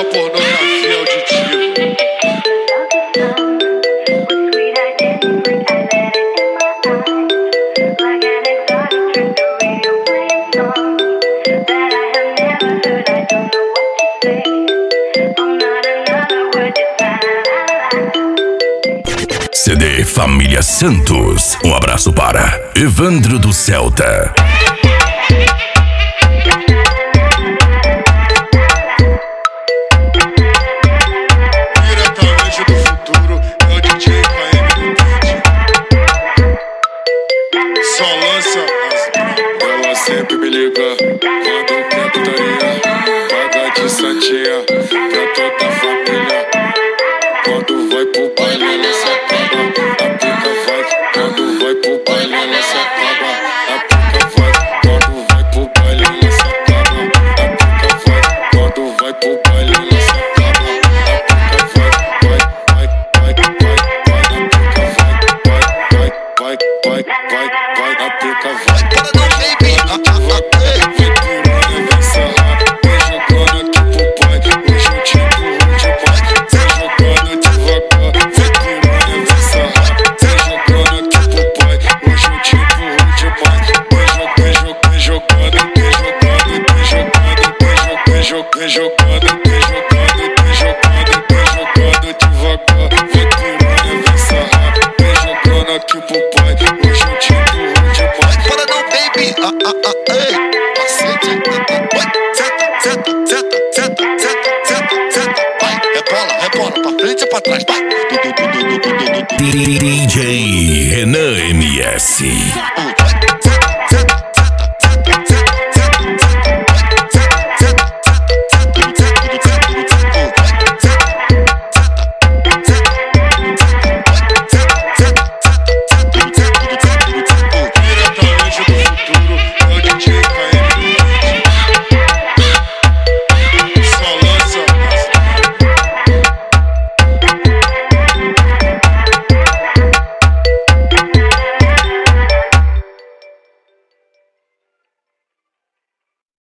pornografia auditiva. CD Família Santos. Um abraço para Evandro do Celta. Diretamente do futuro, é o DJ KM do beat. Só lança as. Ela sempre me liga quando quer putaria. Paga de santinha pra toda a família. Quando vai pro baile ela se acaba, a pica vai. Quando vai pro baile ela se acaba, a pica vai. Quando vai pro baile ela se acaba, a pica vai. Quando vai pro baile ela se acaba, a pica vai. Vai, a pica vai, a pica vai. Vai piranha, vem sarrar, vem jogando aqui pro pai. Hoje eu te empurro demais, vem jogando devagar. Vai piranha, vem sarrar, vem jogando aqui pro pai. Hoje eu te empurro demais, vem jogando, vem jogando, vem jogando, vem jogando, vem jogando, vem jogando, vem jogando devagar. Vai piranha, vem sarrar, vem jogando aqui pro pai. Hoje eu te empurro demais. Bora não, baby, ei, cacete, vai, senta, vai, rebola, pra frente e pra trás, vai. DJ Renan MS.